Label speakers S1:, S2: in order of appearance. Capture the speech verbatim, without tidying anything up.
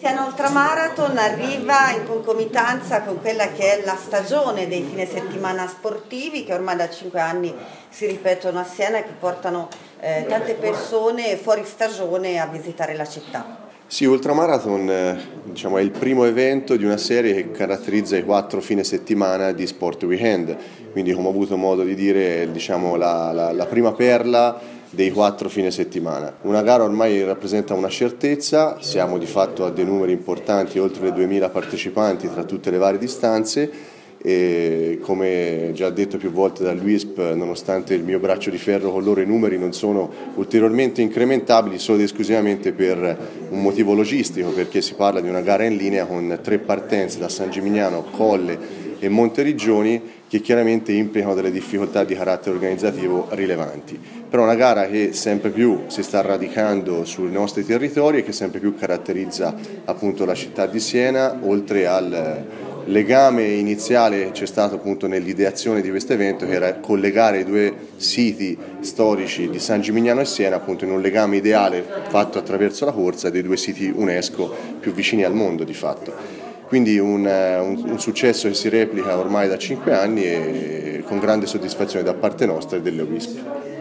S1: Siena Ultramarathon arriva in concomitanza con quella che è la stagione dei fine settimana sportivi che ormai da cinque anni si ripetono a Siena e che portano eh, tante persone fuori stagione a visitare la città.
S2: Sì, Ultramarathon eh, diciamo, è il primo evento di una serie che caratterizza i quattro fine settimana di Sport Weekend, quindi come ho avuto modo di dire è diciamo, la, la, la prima perla dei quattro fine settimana. Una gara ormai rappresenta una certezza, siamo di fatto a dei numeri importanti, oltre le duemila partecipanti tra tutte le varie distanze e come già detto più volte dall'U I S P, nonostante il mio braccio di ferro con loro i numeri non sono ulteriormente incrementabili solo ed esclusivamente per un motivo logistico, perché si parla di una gara in linea con tre partenze da San Gimignano, Colle e Monteriggioni che chiaramente implicano delle difficoltà di carattere organizzativo rilevanti. Però una gara che sempre più si sta radicando sui nostri territori e che sempre più caratterizza appunto la città di Siena, oltre al legame iniziale che c'è stato appunto nell'ideazione di questo evento, che era collegare i due siti storici di San Gimignano e Siena appunto in un legame ideale fatto attraverso la corsa dei due siti UNESCO più vicini al mondo di fatto. Quindi un, un, un successo che si replica ormai da cinque anni e con grande soddisfazione da parte nostra e delle U I S P.